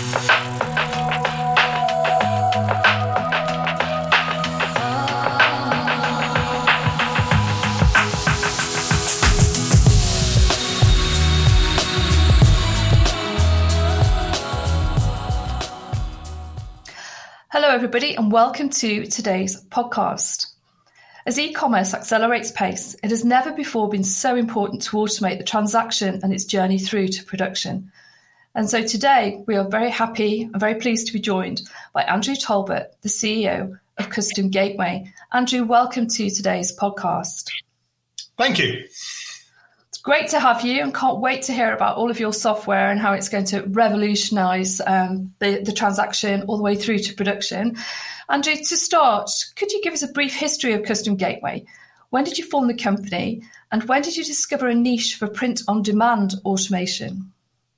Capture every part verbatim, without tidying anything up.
Hello, everybody, and welcome to today's podcast. As e-commerce accelerates pace, it has never before been so important to automate the transaction and its journey through to production. And so today, we are very happy and very pleased to be joined by Andrew Talbot, the C E O of Custom Gateway. Andrew, welcome to today's podcast. Thank you. It's great to have you and can't wait to hear about all of your software and how it's going to revolutionise um, the, the transaction all the way through to production. Andrew, to start, could you give us a brief history of Custom Gateway? When did you form the company and when did you discover a niche for print-on-demand automation?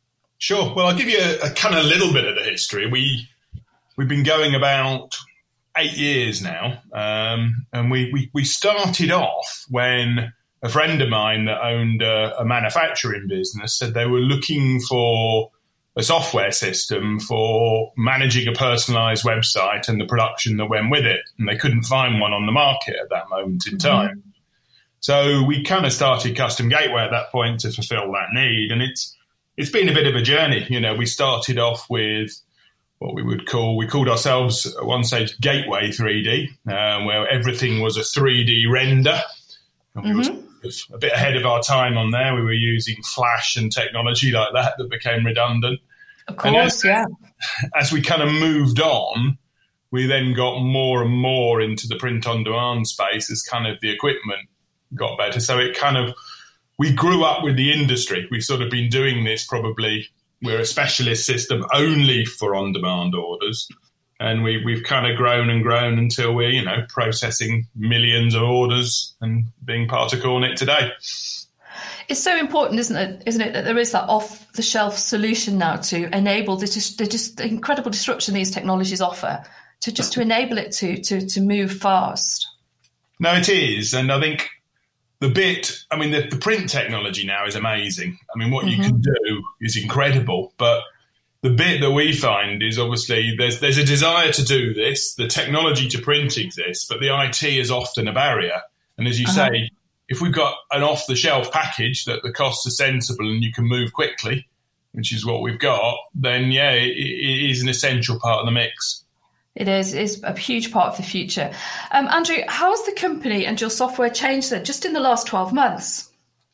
Sure. Well, I'll give you a, a kind of little bit of the history. We, we've been going about eight years now, um, and we, we, we started off when a friend of mine that owned a, a manufacturing business said they were looking for a software system for managing a personalised website and the production that went with it. And they couldn't find one on the market at that moment in time. Mm-hmm. So we kind of started Custom Gateway at that point to fulfil that need. And it's it's been a bit of a journey. You know, we started off with what we would call, we called ourselves at one stage Gateway three D, uh, where everything was a three D render. And we mm-hmm. was a bit ahead of our time on there. We were using Flash and technology like that that became redundant. Of course, as, yeah. As we kind of moved on, we then got more and more into the print-on-demand space as kind of the equipment got better. So it kind of, we grew up with the industry. We've sort of been doing this probably, we're a specialist system only for on-demand orders. And we, we've kind of grown and grown until we're, you know, processing millions of orders and being part of Kornit today. It's so important, isn't it, isn't it, that there is that off-the-shelf solution now to enable the, the just the incredible disruption these technologies offer, to just to enable it to, to, to move fast. No, it is. And I think the bit, I mean, the, the print technology now is amazing. I mean, what mm-hmm. you can do is incredible, but the bit that we find is obviously there's there's a desire to do this. The technology to print exists, but the I T is often a barrier. And as you uh-huh. say, if we've got an off-the-shelf package that the costs are sensible and you can move quickly, which is what we've got, then, yeah, it, it is an essential part of the mix. It is. It is a huge part of the future. Um, Andrew, how has the company and your software changed then, just in the last twelve months?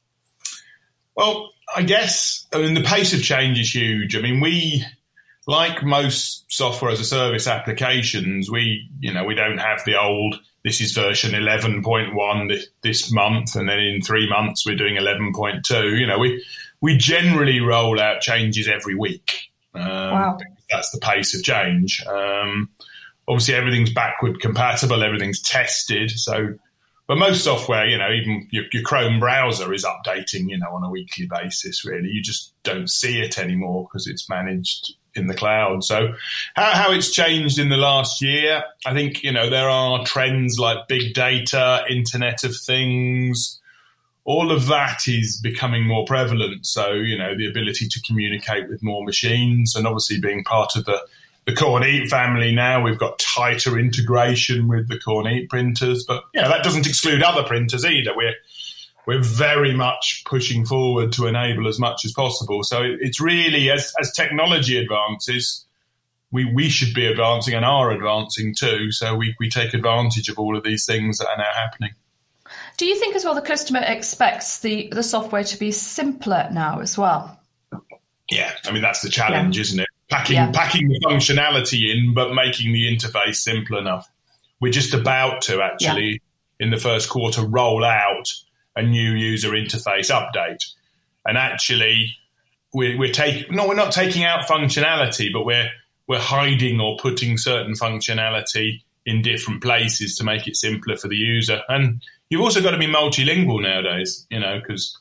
Well, I guess, I mean, the pace of change is huge. I mean, we, like most software as a service applications, we, you know, we don't have the old, this is version eleven point one this, this month, and then in three months we're doing eleven point two. You know, we, we generally roll out changes every week. Um, wow. That's the pace of change. Um, obviously, everything's backward compatible, everything's tested. So, but most software, you know, even your, your Chrome browser is updating, you know, on a weekly basis, really. You just don't see it anymore because it's managed in the cloud. So how, how it's changed in the last year, I think, you know, there are trends like big data, Internet of Things. All of that is becoming more prevalent. So, you know, the ability to communicate with more machines, and obviously being part of the, the Kornit family now, we've got tighter integration with the Kornit printers. But, you know, that doesn't exclude other printers either. We're we're very much pushing forward to enable as much as possible. So it, it's really, as, as technology advances, we, we should be advancing and are advancing too. So we, we take advantage of all of these things that are now happening. Do you think as well the customer expects the, the software to be simpler now as well? Yeah, I mean, that's the challenge, yeah. isn't it? Packing, yeah. packing the functionality in, but making the interface simple enough. We're just about to actually, yeah. in the first quarter, roll out a new user interface update. And actually, we're, we're taking, no, we're not taking out functionality, but we're, we're hiding or putting certain functionality in different places to make it simpler for the user. And you've also got to be multilingual nowadays, you know, because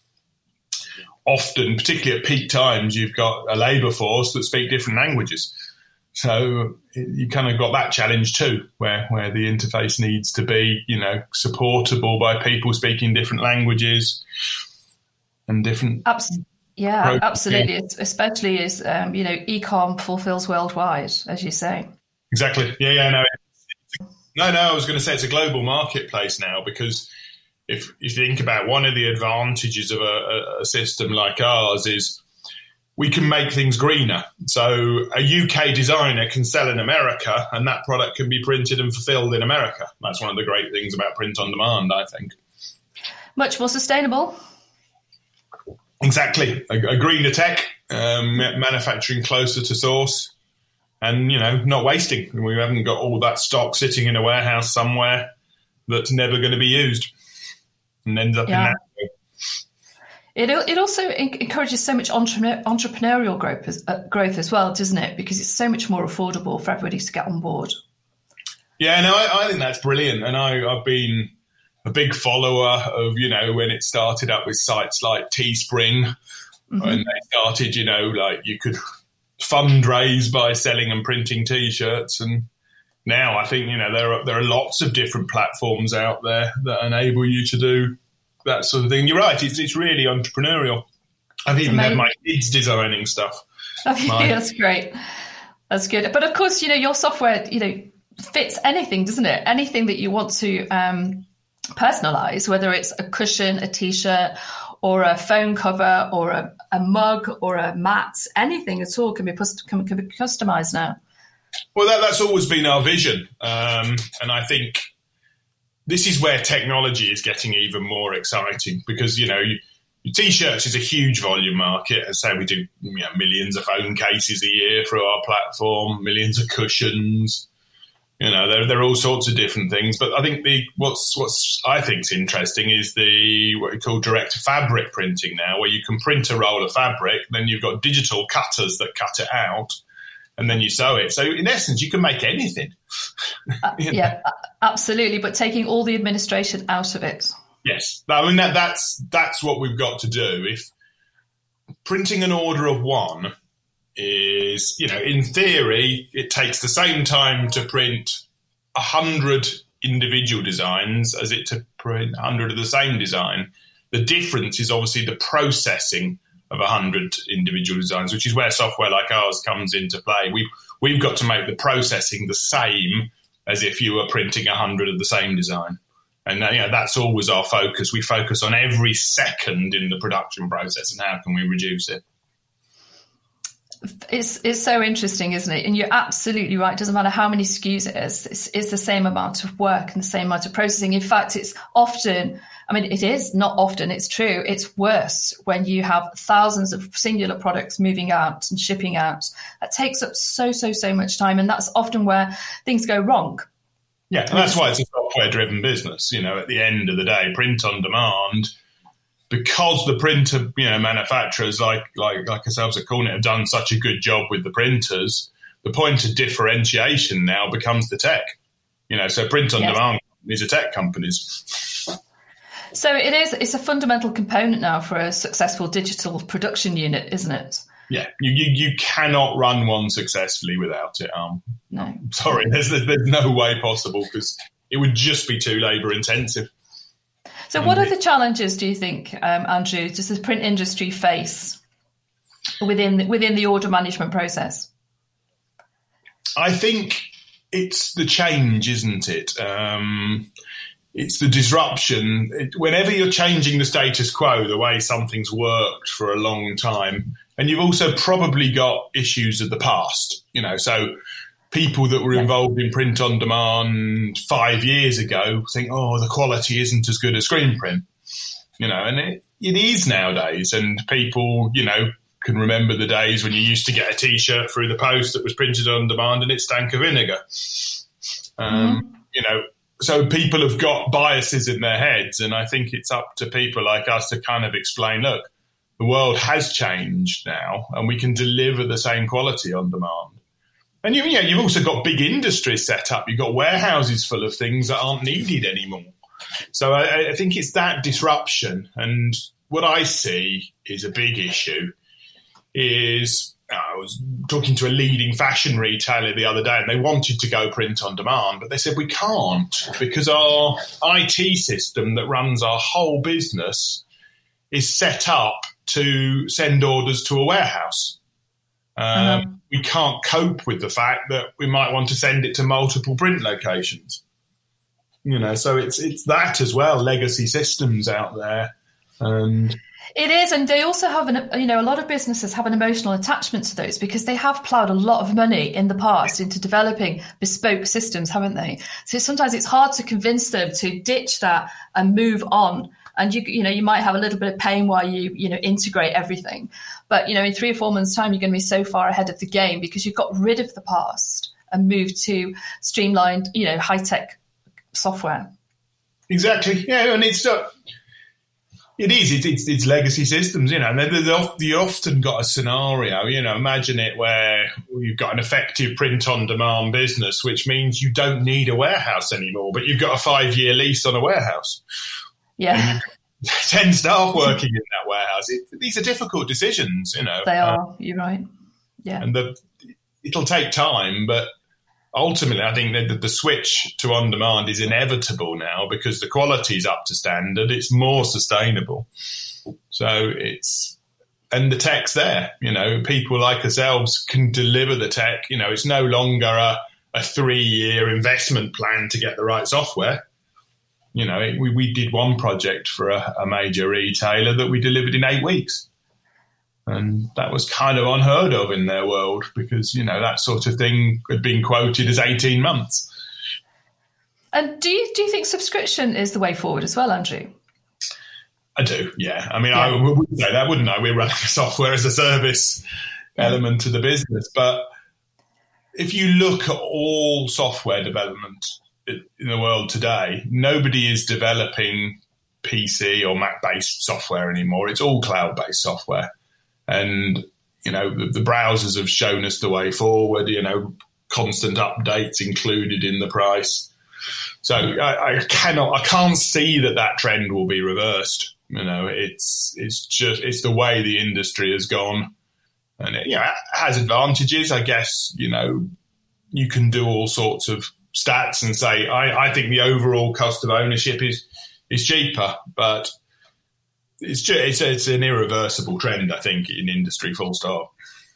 often, particularly at peak times, you've got a labour force that speak different languages. So you kind of got that challenge too, where, where the interface needs to be, you know, supportable by people speaking different languages and different. Yeah, absolutely. Especially as, um, you know, e-com fulfills worldwide, as you say. Exactly. Yeah, yeah, no. No, no, I was going to say it's a global marketplace now, because if, if you think about one of the advantages of a, a system like ours is we can make things greener. So a U K designer can sell in America and that product can be printed and fulfilled in America. That's one of the great things about print on demand, I think. Much more sustainable. Exactly. A, a greener tech, um, manufacturing closer to source, and, you know, not wasting. We haven't got all that stock sitting in a warehouse somewhere that's never going to be used and ends up yeah. in that. It it also encourages so much entre- entrepreneurial growth as, uh, growth as well, doesn't it? Because it's so much more affordable for everybody to get on board. Yeah, no, I, I think that's brilliant. And I, I've been a big follower of, you know, when it started up with sites like Teespring, mm-hmm. and they started, you know, like you could fundraise by selling and printing T-shirts. And now I think, you know, there are, there are lots of different platforms out there that enable you to do that sort of thing. You're right. It's it's really entrepreneurial. I've even had my kids designing stuff. Okay, my- that's great. That's good. But of course, you know, your software, you know, fits anything, doesn't it? Anything that you want to um, personalize, whether it's a cushion, a T-shirt, or a phone cover, or a, a mug, or a mat, anything at all can be can, can be customized now. Well, that, that's always been our vision, um, and I think this is where technology is getting even more exciting, because, you know, you, T-shirts is a huge volume market. As I say, we do, you know, millions of phone cases a year through our platform, millions of cushions. You know, there, there are all sorts of different things. But I think the what's what's I think's interesting is the what we call direct fabric printing now, where you can print a roll of fabric, then you've got digital cutters that cut it out, and then you sew it. So in essence, you can make anything. uh, yeah, absolutely. But taking all the administration out of it. Yes, I mean that, that's that's what we've got to do. If printing an order of one is, you know, in theory, it takes the same time to print a hundred individual designs as it to print a hundred of the same design. The difference is obviously the processing of a hundred individual designs, which is where software like ours comes into play. We we've got to make the processing the same as if you were printing a hundred of the same design. And you know, that's always our focus. We focus on every second in the production process and how can we reduce it. It's it's so interesting, isn't it? And you're absolutely right. It doesn't matter how many S K Us it is. It's, it's the same amount of work and the same amount of processing. In fact, it's often, I mean, it is not often, it's true. It's worse when you have thousands of singular products moving out and shipping out. That takes up so, so, so much time. And that's often where things go wrong. Yeah, and that's why it's a software-driven business. You know, at the end of the day, print on demand, because the printer, you know, manufacturers like like like ourselves at Coolnet have done such a good job with the printers, the point of differentiation now becomes the tech. You know, so print on yes. demand companies are tech companies. So it is. It's a fundamental component now for a successful digital production unit, isn't it? Yeah, you, you you cannot run one successfully without it. Um, no, sorry, there's there's no way possible, because it would just be too labour intensive. So, what are the challenges, do you think, um, Andrew, does the print industry face within within the order management process? I think it's the change, isn't it? Um, it's the disruption. It, whenever you're changing the status quo, the way something's worked for a long time. And you've also probably got issues of the past, you know, so people that were involved in print on demand five years ago think, oh, the quality isn't as good as screen print, you know, and it, it is nowadays. And people, you know, can remember the days when you used to get a T-shirt through the post that was printed on demand and it stank of vinegar. Um, mm-hmm. You know, so people have got biases in their heads. And I think it's up to people like us to kind of explain, look, the world has changed now and we can deliver the same quality on demand. And you, you know, you've also got big industries set up. You've got warehouses full of things that aren't needed anymore. So I, I think it's that disruption. And what I see is a big issue is I was talking to a leading fashion retailer the other day and they wanted to go print on demand, but they said we can't because our I T system that runs our whole business is set up to send orders to a warehouse. Um, uh-huh. We can't cope with the fact that we might want to send it to multiple print locations. You know, so it's it's that as well, legacy systems out there. And it is, and they also have an, you know, a lot of businesses have an emotional attachment to those because they have ploughed a lot of money in the past into developing bespoke systems, haven't they? So sometimes it's hard to convince them to ditch that and move on. And you, you know, you might have a little bit of pain while you, you know, integrate everything. But, you know, in three or four months' time, you're going to be so far ahead of the game because you've got rid of the past and moved to streamlined, you know, high-tech software. Exactly. Yeah, and it's uh, it is. It's, it's it's legacy systems, you know. And you often got a scenario, you know. Imagine it where you've got an effective print-on-demand business, which means you don't need a warehouse anymore, but you've got a five-year lease on a warehouse. Yeah. ten staff working in that warehouse. It, these are difficult decisions, you know. They are. Uh, You're right. Yeah. And the, it'll take time, but ultimately, I think that the switch to on-demand is inevitable now because the quality is up to standard. It's more sustainable. So it's, and the tech's there. You know, people like ourselves can deliver the tech. You know, it's no longer a, a three-year investment plan to get the right software. You know, it, we, we did one project for a, a major retailer that we delivered in eight weeks. And that was kind of unheard of in their world because, you know, that sort of thing had been quoted as eighteen months. And do you do you think subscription is the way forward as well, Andrew? I do, yeah. I mean, yeah. I would say that, wouldn't I? We're running a software as a service yeah. element to the business. But if you look at all software development in the world today, nobody is developing P C or Mac-based software anymore. It's all cloud-based software. And, you know, the, the browsers have shown us the way forward, you know, constant updates included in the price. So I, I cannot, I can't see that that trend will be reversed. You know, it's, it's just, it's the way the industry has gone. And it, you know, it has advantages, I guess. You know, you can do all sorts of stats and say, I, I think the overall cost of ownership is, is cheaper, but It's, just, it's it's an irreversible trend, I think, in industry, full stop.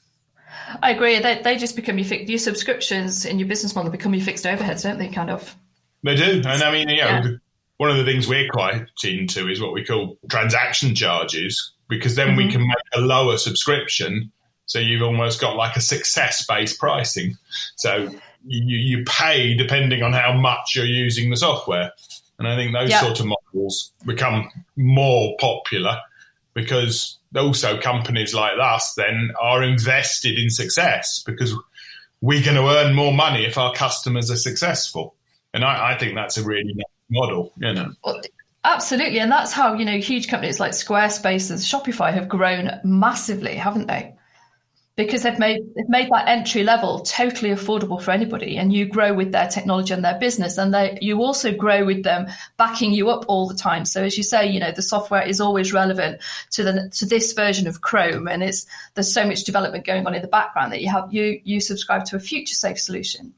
I agree. They they just become your fixed, your subscriptions in your business model become your fixed overheads, don't they? Kind of. They do, and I mean, you know, yeah. the, one of the things we're quite into is what we call transaction charges, because then mm-hmm. we can make a lower subscription, so you've almost got like a success-based pricing. So you you pay depending on how much you're using the software. And I think those yep. sort of models become more popular because also companies like us then are invested in success because we're going to earn more money if our customers are successful. And I, I think that's a really nice model, you know. Well, absolutely. And that's how, you know, huge companies like Squarespace and Shopify have grown massively, haven't they? Because they've made they've made that entry level totally affordable for anybody, and you grow with their technology and their business, and they you also grow with them backing you up all the time. So as you say, you know, the software is always relevant to the to this version of Chrome, and it's there's so much development going on in the background that you have you you subscribe to a future safe solution.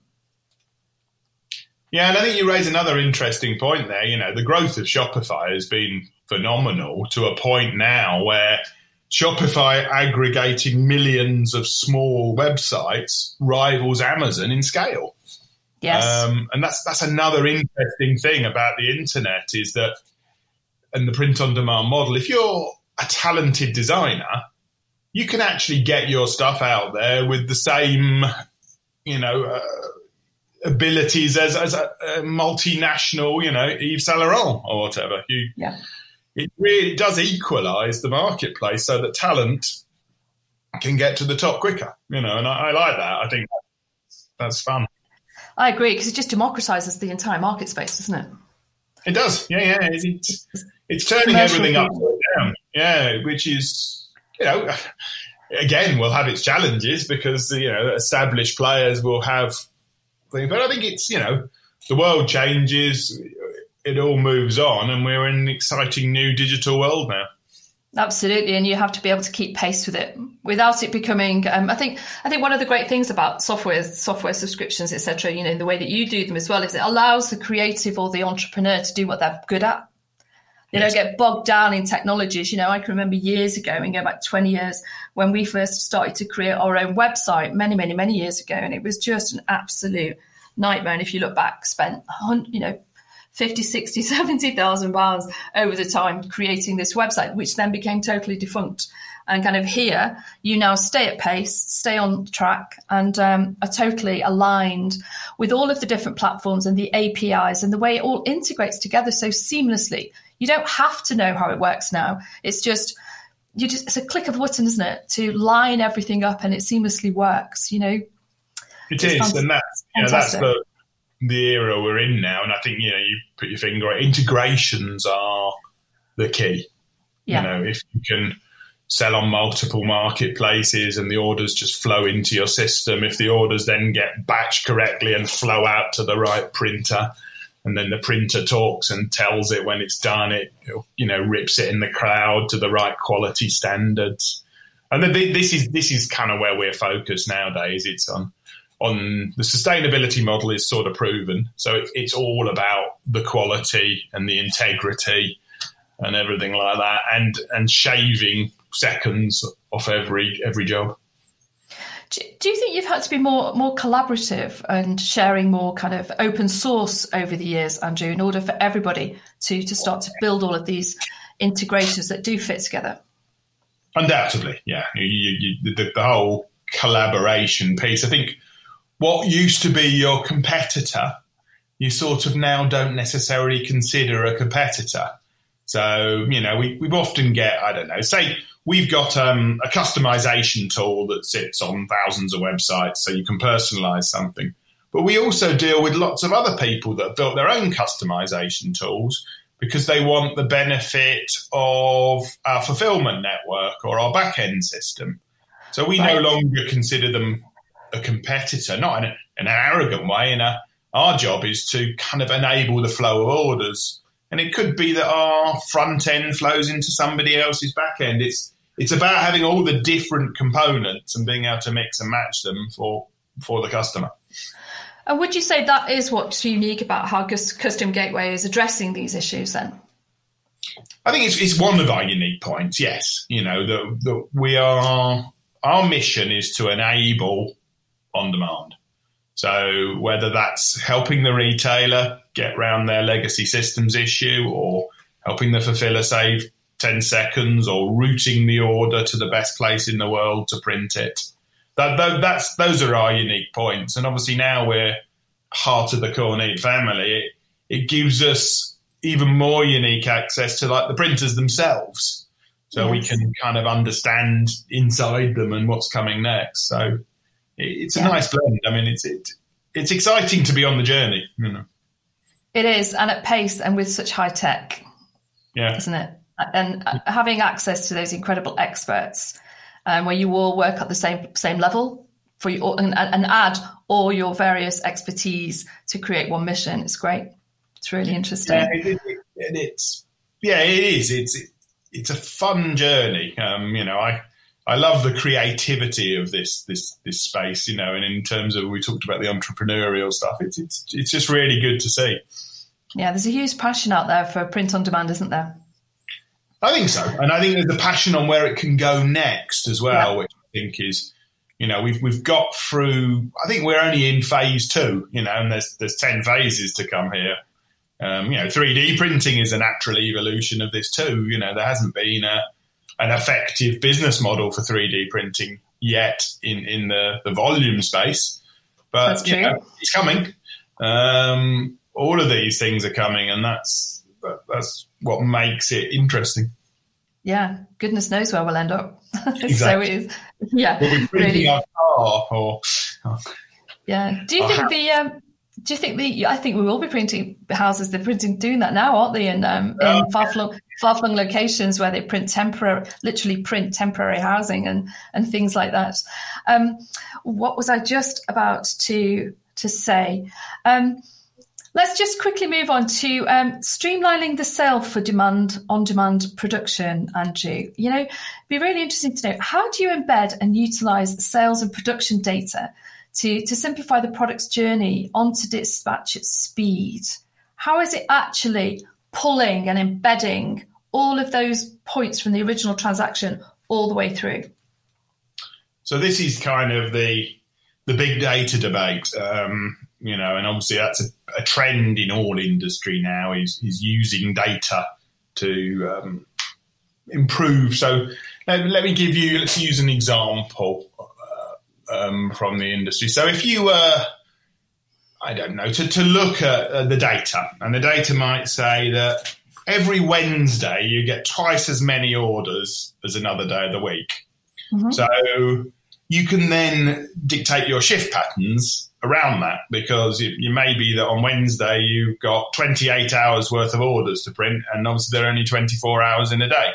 Yeah, and I think you raise another interesting point there. You know, the growth of Shopify has been phenomenal to a point now where Shopify aggregating millions of small websites rivals Amazon in scale. Yes. Um, and that's that's another interesting thing about the internet is that, and the print-on-demand model, if you're a talented designer, you can actually get your stuff out there with the same, you know, uh, abilities as, as a, a multinational, you know, Yves Saint Laurent or whatever. You, yeah. It really does equalise the marketplace so that talent can get to the top quicker, you know, and I, I like that. I think that's, that's fun. I agree, because it just democratises the entire market space, doesn't it? It does, yeah, yeah. It's, it's turning everything upside down, yeah, which is, you know, again, will have its challenges because, you know, established players will have things, but I think it's, you know, the world changes, it all moves on, and we're in an exciting new digital world now. Absolutely, and you have to be able to keep pace with it without it becoming. Um, I think. I think one of the great things about software, software subscriptions, et cetera, you know, the way that you do them as well, is it allows the creative or the entrepreneur to do what they're good at. They yes. don't get bogged down in technologies. You know, I can remember years ago, and go back twenty years, when we first started to create our own website many, many, many years ago. And it was just an absolute nightmare. And if you look back, spent, you know, fifty, sixty, seventy thousand pounds over the time creating this website, which then became totally defunct. And kind of here, you now stay at pace, stay on track, and um, are totally aligned with all of the different platforms and the A P Is and the way it all integrates together so seamlessly. You don't have to know how it works now. It's just, you just it's a click of a button, isn't it, to line everything up, and it seamlessly works. You know, it is, fant- and that's you know, that's the the era we're in now. And I think you know, you put your finger on it, integrations are the key. Yeah. You know, if you can sell on multiple marketplaces and the orders just flow into your system, if the orders then get batched correctly and flow out to the right printer, and then the printer talks and tells it when it's done, it, you know, rips it in the cloud to the right quality standards. And then this is this is kind of where we're focused nowadays. It's on on the sustainability model is sort of proven. So it, it's all about the quality and the integrity and everything like that, and and shaving seconds off every every job. Do, do you think you've had to be more more collaborative and sharing more kind of open source over the years, Andrew, in order for everybody to to start to build all of these integrations that do fit together? Undoubtedly, yeah. You, you, the, the whole collaboration piece. I think what used to be your competitor, you sort of now don't necessarily consider a competitor. So, you know, we, we often get, I don't know, say we've got um, a customization tool that sits on thousands of websites so you can personalize something. But we also deal with lots of other people that have built their own customization tools because they want the benefit of our fulfillment network or our back-end system. So we right. no longer consider them a competitor, not in a, in an arrogant way. In a, our job is to kind of enable the flow of orders. And it could be that our front end flows into somebody else's back end. It's it's about having all the different components and being able to mix and match them for, for the customer. And would you say that is what's unique about how Custom Gateway is addressing these issues then? I think it's it's one of our unique points, yes. You know, that that we are, our mission is to enable on demand. So whether that's helping the retailer get around their legacy systems issue, or helping the fulfiller save ten seconds, or routing the order to the best place in the world to print it. That, that, that's, those are our unique points. And obviously now we're heart of the Kornit family. It, it gives us even more unique access to like the printers themselves. So yes. we can kind of understand inside them and what's coming next. So it, it's a yeah. nice blend. I mean, it's, it, it's exciting to be on the journey, you know. It is, and at pace and with such high tech, yeah, isn't it? And having access to those incredible experts, um, where you all work at the same same level for you, and, and add all your various expertise to create one mission. It's great. It's really interesting. Yeah, it, it, it, it's yeah, it is. It's it, it's a fun journey. Um, you know, I. I love the creativity of this this this space, you know, and in terms of, we talked about the entrepreneurial stuff, it's it's it's just really good to see. Yeah, there's a huge passion out there for print on demand, isn't there? I think so. And I think there's a passion on where it can go next as well, yeah. which I think is, you know, we've we've got through, I think we're only in phase two, you know, and there's there's ten phases to come here. Um, you know, three D printing is a natural evolution of this too. You know, there hasn't been a an effective business model for three D printing yet in, in the, the volume space. But that's true. You know, it's coming. Um, all of these things are coming, and that's that's what makes it interesting. Yeah, goodness knows where we'll end up. Exactly. So it is, yeah. We'll be printing really. Our car or... Oh, yeah. Do you think the... Um, Do you think the? I think we will be printing houses. They're printing, doing that now, aren't they? In, um, in oh. far-flung, far-flung locations where they print temporary, literally print temporary housing and and things like that. Um, what was I just about to to say? Um, let's just quickly move on to um, streamlining the sale for demand on-demand production. Andrew, you know, it'd be really interesting to know, how do you embed and utilize sales and production data to, to simplify the product's journey onto dispatch at speed? How is it actually pulling and embedding all of those points from the original transaction all the way through. So this is kind of the the big data debate, um, you know, and obviously that's a, a trend in all industry now is, is using data to um, improve. So let, let me give you, let's use an example uh, um, from the industry. So if you were, uh, I don't know, to, to look at uh, the data, and the data might say that every Wednesday you get twice as many orders as another day of the week. Mm-hmm. So you can then dictate your shift patterns around that, because it, it may be that on Wednesday you've got twenty-eight hours worth of orders to print, and obviously there are only twenty-four hours in a day.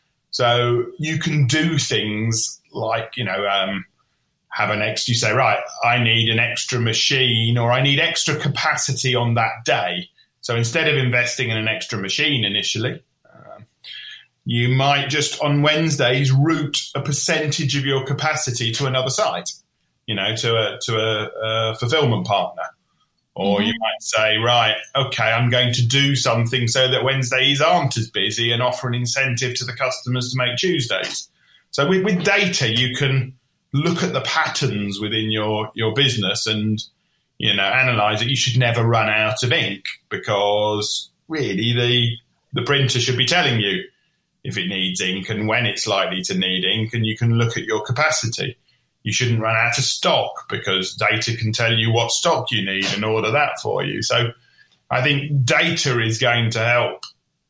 So you can do things like, you know, um, have an extra, you say, right, I need an extra machine, or I need extra capacity on that day. So instead of investing in an extra machine initially, uh, you might just on Wednesdays route a percentage of your capacity to another site, you know, to a to a, a fulfillment partner. Or mm-hmm. you might say, right, okay, I'm going to do something so that Wednesdays aren't as busy and offer an incentive to the customers to make Tuesdays. So with, with data, you can look at the patterns within your, your business and, you know, analyze it. You should never run out of ink, because really the the printer should be telling you if it needs ink and when it's likely to need ink, and you can look at your capacity. You shouldn't run out of stock, because data can tell you what stock you need and order that for you. So I think data is going to help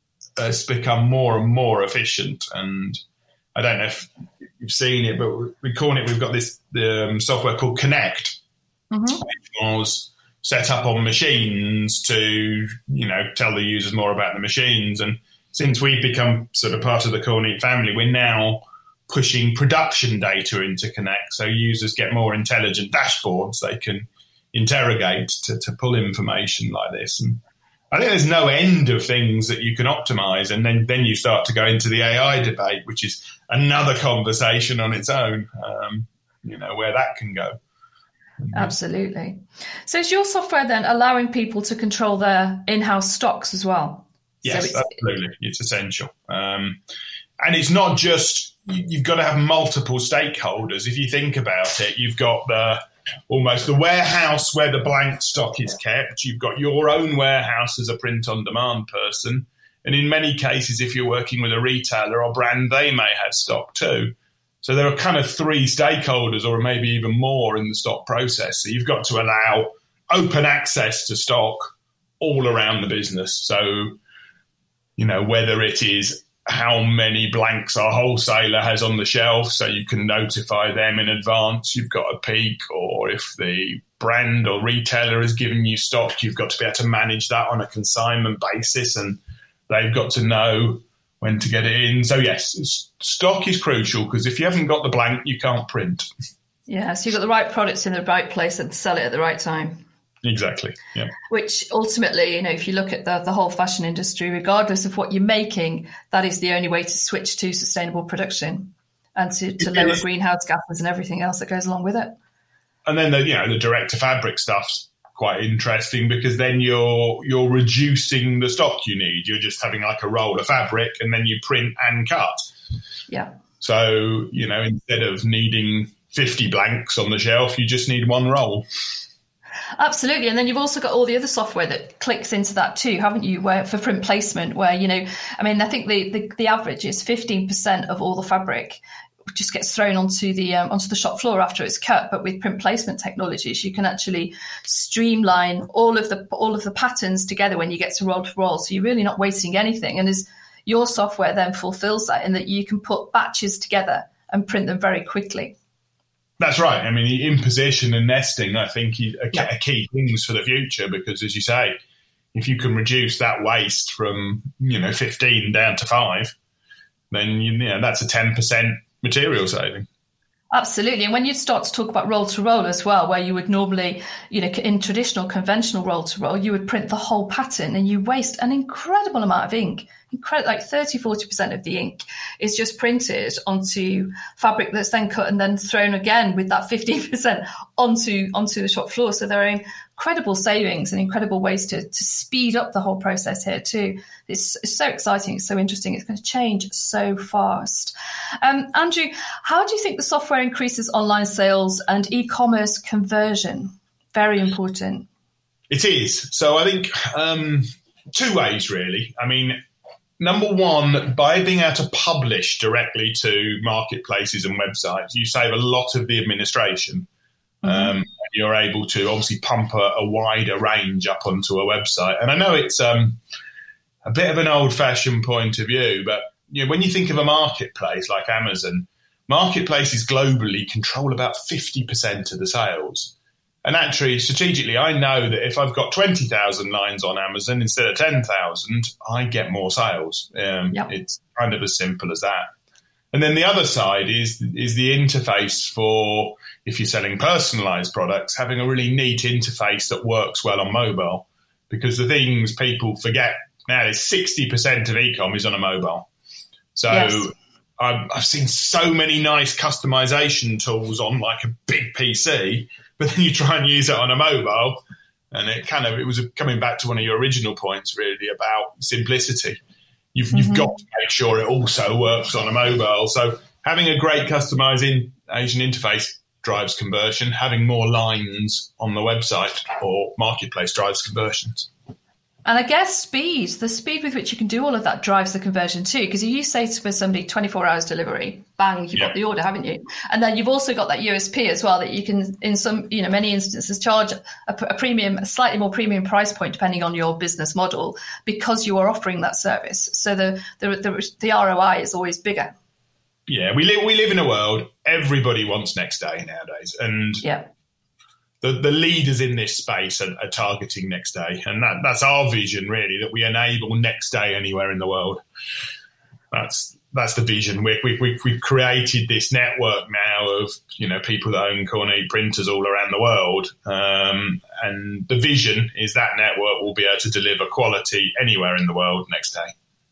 us become more and more efficient. And I don't know if you've seen it, but we call it, we've got this um, software called Connect, mm-hmm. which was set up on machines to, you know, tell the users more about the machines. And since we've become sort of part of the Kornit family, we're now pushing production data into Connect, so users get more intelligent dashboards they can interrogate to, to pull information like this. And I think there's no end of things that you can optimize, and then, then you start to go into the A I debate, which is another conversation on its own, um, you know, where that can go. Absolutely. So is your software then allowing people to control their in-house stocks as well? Yes, so it's, absolutely. It's essential. Um, and it's not just, you've got to have multiple stakeholders. If you think about it, you've got the almost the warehouse where the blank stock is kept. You've got your own warehouse as a print-on-demand person. And in many cases, if you're working with a retailer or brand, they may have stock too. So there are kind of three stakeholders, or maybe even more, in the stock process. So you've got to allow open access to stock all around the business. So, you know, whether it is how many blanks our wholesaler has on the shelf, so you can notify them in advance you've got a peak, or if the brand or retailer has given you stock, you've got to be able to manage that on a consignment basis, and they've got to know when to get it in. So yes, stock is crucial, because if you haven't got the blank, you can't print. Yeah, so you've got the right products in the right place and sell it at the right time. Exactly. Yeah. Which ultimately, you know, if you look at the, the whole fashion industry, regardless of what you're making, that is the only way to switch to sustainable production and to, to lower greenhouse gases and everything else that goes along with it. And then the, you know, the direct to fabric stuff's quite interesting, because then you're you're reducing the stock you need. You're just having like a roll of fabric, and then you print and cut. Yeah. So, you know, instead of needing fifty blanks on the shelf, you just need one roll. Absolutely. And then you've also got all the other software that clicks into that too, haven't you, where for print placement, where, you know, I mean, I think the, the, the average is fifteen percent of all the fabric just gets thrown onto the um, onto the shop floor after it's cut. But with print placement technologies, you can actually streamline all of the all of the patterns together when you get to roll to roll. So you're really not wasting anything. And as your software then fulfills that, in that you can put batches together and print them very quickly. That's right. I mean, imposition and nesting, I think, are yeah. key things for the future, because, as you say, if you can reduce that waste from, you know, fifteen down to five, then, you know, that's a ten percent material saving. Absolutely. And when you start to talk about roll to roll as well, where you would normally, you know, in traditional conventional roll to roll, you would print the whole pattern and you waste an incredible amount of ink incredible, like thirty, forty percent of the ink is just printed onto fabric that's then cut and then thrown again with that fifteen percent onto onto the shop floor. So there are incredible savings and incredible ways to, to speed up the whole process here too. It's, it's so exciting. It's so interesting. It's going to change so fast. Um, Andrew, how do you think the software increases online sales and e-commerce conversion? Very important. It is. So I think um, two ways, really. I mean, number one, by being able to publish directly to marketplaces and websites, you save a lot of the administration. Mm-hmm. Um, you're able to obviously pump a, a wider range up onto a website. And I know it's um, a bit of an old-fashioned point of view, but you know, when you think of a marketplace like Amazon, marketplaces globally control about fifty percent of the sales. And actually, strategically, I know that if I've got twenty thousand lines on Amazon instead of ten thousand, I get more sales. Um, yep. It's kind of as simple as that. And then the other side is is the interface for, if you're selling personalized products, having a really neat interface that works well on mobile. Because the things people forget now is sixty percent of e-com is on a mobile. So yes. I've, I've seen so many nice customization tools on like a big P C, but then you try and use it on a mobile, and it kind of, it was coming back to one of your original points really about simplicity. You've, mm-hmm. you've got to make sure it also works on a mobile. So having a great customization interface drives conversion. Having more lines on the website or marketplace drives conversions. And I guess speed, the speed with which you can do all of that drives the conversion too. Because if you say to somebody twenty-four hours delivery, bang, you've yeah. got the order, haven't you? And then you've also got that U S P as well, that you can, in some, you know, many instances, charge a, a premium, a slightly more premium price point depending on your business model, because you are offering that service. So the the the, the R O I is always bigger. Yeah, we live we live in a world, everybody wants next day nowadays, and yeah. The, the leaders in this space are, are targeting next day. And that, that's our vision, really, that we enable next day anywhere in the world. That's that's the vision. We, we, we, we've created this network now of, you know, people that own Kornit printers all around the world. Um, and the vision is that network will be able to deliver quality anywhere in the world next day.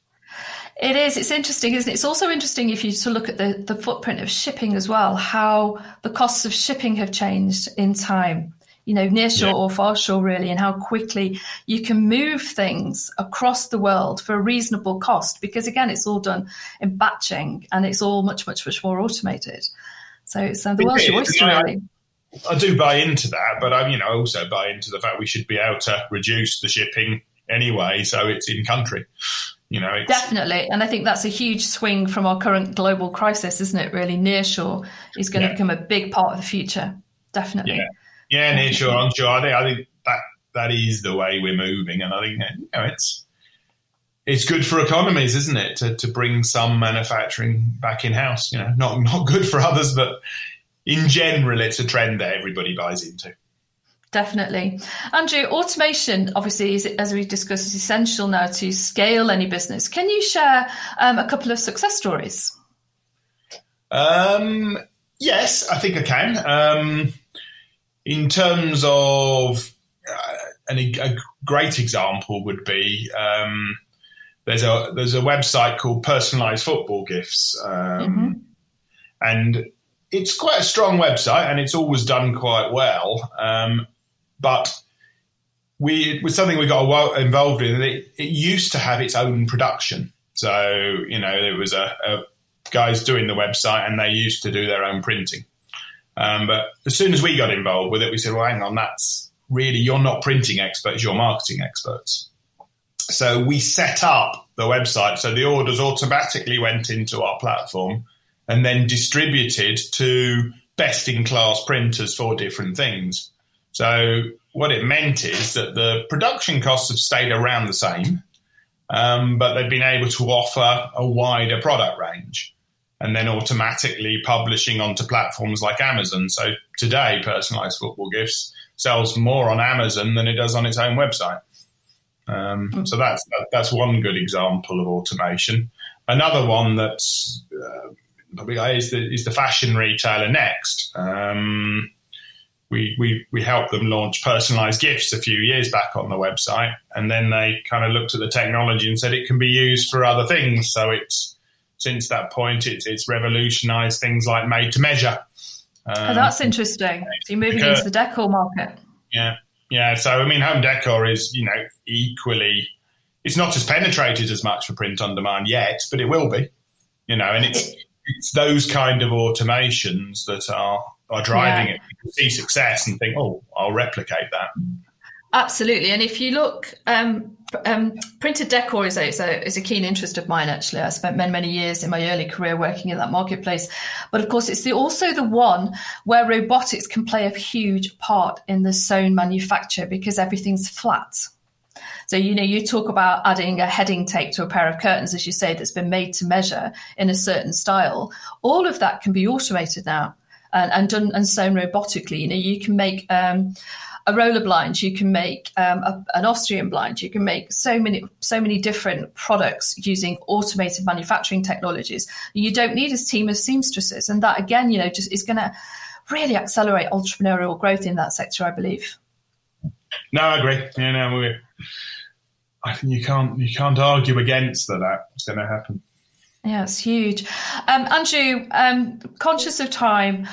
It is. It's interesting, isn't it? It's also interesting if you to look at the, the footprint of shipping as well, how the costs of shipping have changed in time, you know, nearshore yeah. or farshore really, and how quickly you can move things across the world for a reasonable cost, because again, it's all done in batching and it's all much, much, much more automated. So it's uh, the world's your oyster, really. I do buy into that, but I, you know, also buy into the fact we should be able to reduce the shipping anyway, so it's in country. You know, it's, definitely. And I think that's a huge swing from our current global crisis, isn't it? Really, nearshore is going yeah. to become a big part of the future. Definitely. Yeah, yeah, nearshore, onshore. I think, I think that that is the way we're moving, and I think you know it's it's good for economies, isn't it, to to bring some manufacturing back in house. You know, not not good for others, but in general, it's a trend that everybody buys into. Definitely. Andrew, automation, obviously, is, as we discussed, is essential now to scale any business. Can you share um, a couple of success stories? Um, yes, I think I can. Um, in terms of uh, an, a great example would be um, there's a there's a website called Personalized Football Gifts, um, mm-hmm. and it's quite a strong website, and it's always done quite well. Um, But we, it was something we got involved in. It, it used to have its own production. So, you know, there was a, a guys doing the website, and they used to do their own printing. Um, but as soon as we got involved with it, we said, well, hang on, that's really, you're not printing experts, you're marketing experts. So we set up the website so the orders automatically went into our platform and then distributed to best-in-class printers for different things. So what it meant is that the production costs have stayed around the same, um, but they've been able to offer a wider product range and then automatically publishing onto platforms like Amazon. So today, Personalized Football Gifts sells more on Amazon than it does on its own website. Um, mm-hmm. So that's that, that's one good example of automation. Another one that's uh, is the, is the fashion retailer Next. Um, we, we, we helped them launch personalised gifts a few years back on the website, and then they kind of looked at the technology and said it can be used for other things. So it's since that point, it's, it's revolutionised things like made to measure. Um, oh, that's interesting. So you're moving because, into the decor market. Yeah, yeah. So I mean, home decor is, you know, equally. It's not as penetrated as much for print on demand yet, but it will be. You know, and it's it's those kind of automations that are are driving yeah. it. You see success and think, oh, I'll replicate that. Absolutely. And if you look, um, um, printed decor is a, is a is a keen interest of mine, actually. I spent many, many years in my early career working in that marketplace. But of course, it's the, also the one where robotics can play a huge part in the sewn manufacture because everything's flat. So, you know, you talk about adding a heading tape to a pair of curtains, as you say, that's been made to measure in a certain style. All of that can be automated now and, and done and sewn robotically. You know, you can make um, a roller blind, you can make um, a, an Austrian blind, you can make so many, so many different products using automated manufacturing technologies. You don't need a team of seamstresses. And that, again, you know, just is going to really accelerate entrepreneurial growth in that sector, I believe. No, I agree. Yeah, no, we're, I think you can't you can't argue against that. That's going to happen. Yeah, it's huge. Um, Andrew, um, conscious of time,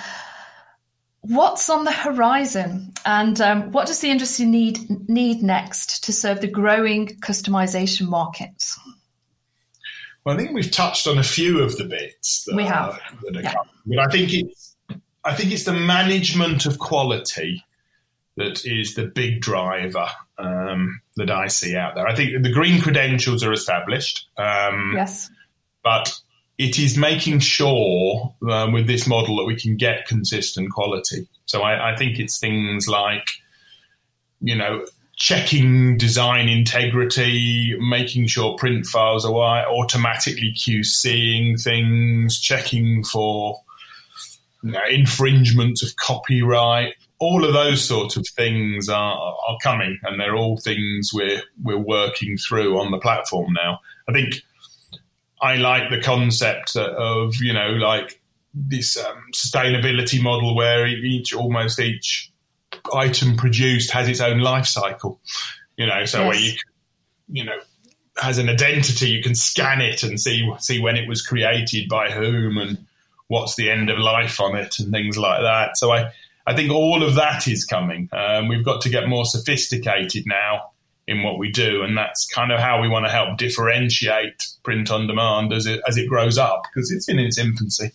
what's on the horizon, and um, what does the industry need need next to serve the growing customization market? Well, I think we've touched on a few of the bits. That we have, are, that are yeah. coming. But I think it's I think it's the management of quality that is the big driver um, that I see out there. I think the green credentials are established. Um, yes. But it is making sure um, with this model that we can get consistent quality. So I, I think it's things like, you know, checking design integrity, making sure print files are automatically QCing things, checking for, you know, infringement of copyright. All of those sorts of things are, are coming, and they're all things we're we're working through on the platform now. I think I like the concept of, you know, like this um, sustainability model where each almost each item produced has its own life cycle. You know, so yes. where you you know has an identity, you can scan it and see see when it was created by whom and what's the end of life on it and things like that. So I. I think all of that is coming. Um, we've got to get more sophisticated now in what we do, and that's kind of how we want to help differentiate print on demand as it as it grows up, because it's in its infancy.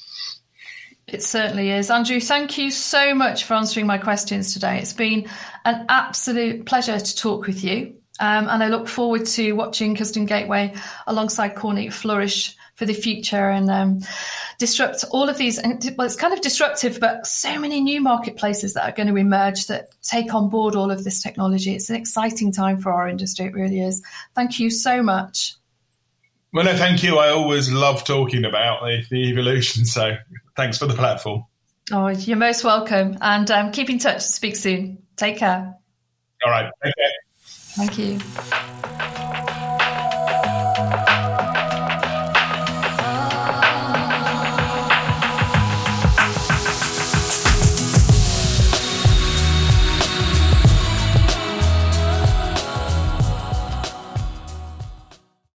It certainly is. Andrew, thank you so much for answering my questions today. It's been an absolute pleasure to talk with you, um, and I look forward to watching Custom Gateway alongside Kornit flourish for the future and um, disrupt all of these. And well, it's kind of disruptive, but so many new marketplaces that are going to emerge that take on board all of this technology. It's an exciting time for our industry. It really is. Thank you so much. Well, no, thank you. I always love talking about the, the evolution. So thanks for the platform. Oh, you're most welcome. And um, keep in touch. Speak soon. Take care. All right. Take care. Thank you.